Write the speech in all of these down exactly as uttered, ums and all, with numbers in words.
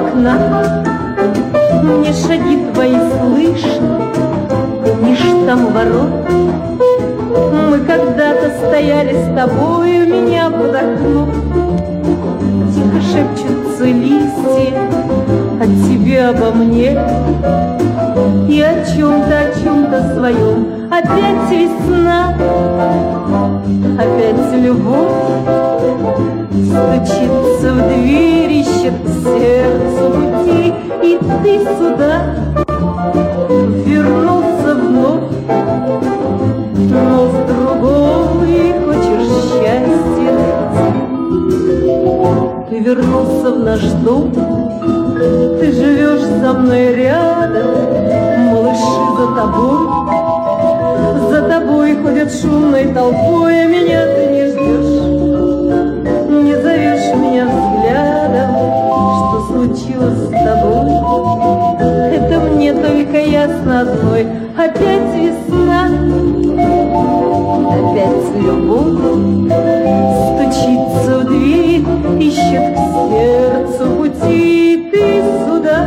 окна. Мне шаги твои слышно, ни штам ворот. Мы когда-то стояли с тобой у меня под окном. Тихо шепчутся листья о тебе, обо мне. И о чем-то, о чем-то своем. Опять весна, опять любовь стучится в дверь, ищет к сердцу пути. И ты сюда вернулся вновь, но с другой хочешь счастья найти. Ты вернулся в наш дом, ты живешь со мной рядом. Малыши за тобой, за тобой ходят шумной толпой, а меня ты не ждешь, не зовешь меня взглядом. Что случилось с тобой? Это мне только ясно одной. Опять весна, опять любовь стучится в дверь, ищет к сердцу пути. Ты сюда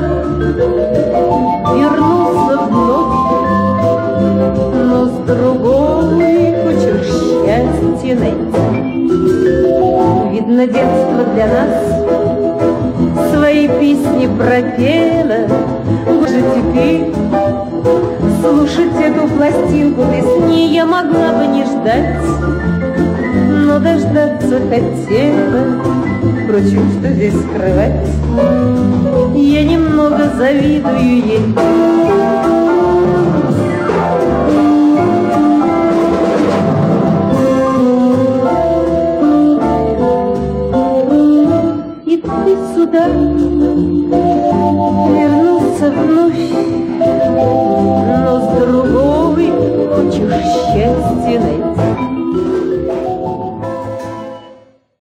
вернулся вновь, но с другой хочешь счастье найти. Видно, детство для нас свои песни пропела. Уже теперь слушать эту пластинку ты с ней я могла бы не ждать, но дождаться хотела. Впрочем, что здесь скрывать, я немного завидую ей. И ты сюда вернулся вновь, но с другой